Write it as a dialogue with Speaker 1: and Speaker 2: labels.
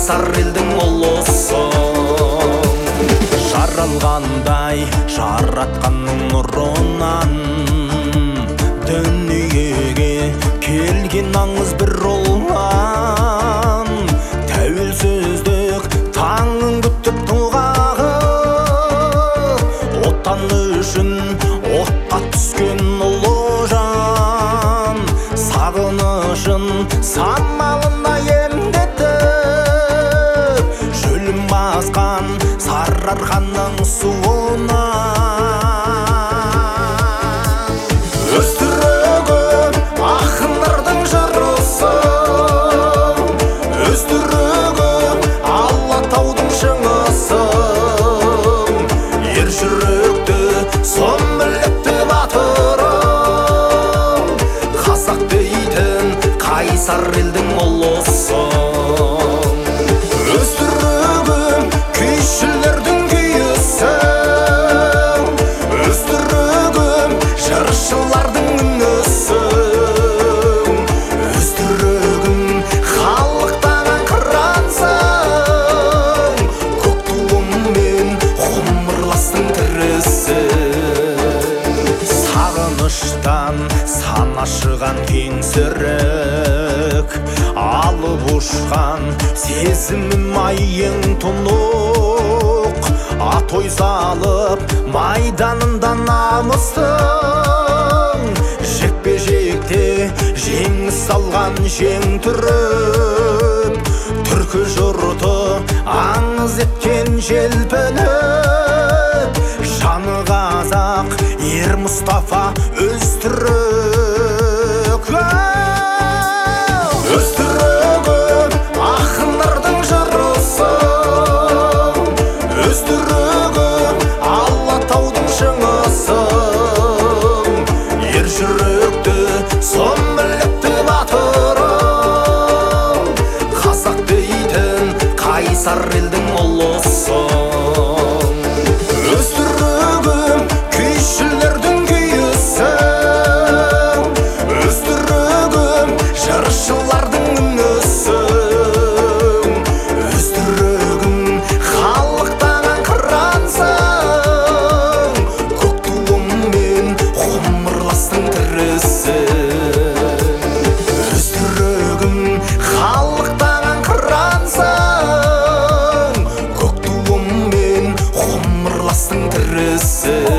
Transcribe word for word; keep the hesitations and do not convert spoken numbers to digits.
Speaker 1: қайсар елдің ұлысың. Жаралғандай жаратқанның нұрынан дүниеге келген аңыз бір ұлан. Тәуелсіздік таңын күтіп тұлғағы, отан үшін отқа түскен ұлы жан. Сағынышын самалына емдетіп, шөлін басқан Сарыарқаның суынан. Өзтүрігім ақындардың жырысың, өзтүрігім Алатаудың шыңысың. Ер жүректі сон білікті батырың, қазақ дейтін қайсар елдің ұлысың. Өзтүрігім күйшілердің күйісің, өзтүрігім жыршылардың үнісің. Өзтүрігім халықтаған қырансың, көк туыммен ғұмырластың тірісің. Сағыныштан сан ашыған кеңсірік, алып ұшқан сезімім айың тұнық. Атой салып майданында намыстың, жекпе-жекте жеңіс алған жең түріп. Түркі жұрты аңыз еткен желпініп, жаны қазақ ер Мұстафа Өзтүрік. Өзтүрігім ақындардың жырысың, өзтүрігім Алатаудың шыңысың. Ер жүректі сон білікті батырың, қазақ дейтін қайсар елдің ұлысың. Өзтүрігім күйшілердің күйісің, өзтүрігім жыршылардың үнісің. Өзтүрігім халықтаған қырансың, көк туыммен ғұмырластың тірісің. Өзтүрігім халықтаған қырансың, көк туыммен ғұмырластың тірісің.